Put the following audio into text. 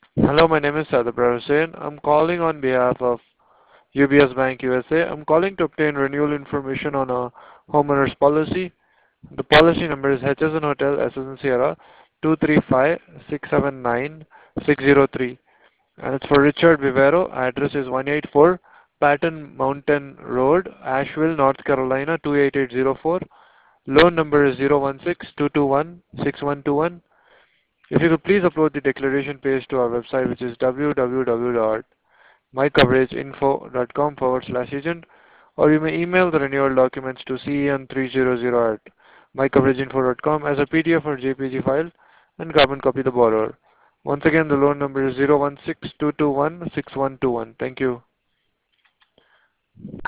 Hello, my name is Sadabra Hussain. I'm calling on behalf of UBS Bank USA. I'm calling to obtain renewal information on a homeowner's policy. The policy number is HS and Hotel SS and Sierra 235679603, and it's for Richard Vivero. Address is 184 Patton Mountain Road, Asheville, North Carolina 28804. Loan number is 016-221-6121. If you could please upload the declaration page to our website, which is www.mycoverageinfo.com/agent, or you may email the renewal documents to cen300@mycoverageinfo.com as a PDF or JPG file and carbon copy the borrower. Once again, the loan number is 016-221-6121. Thank you.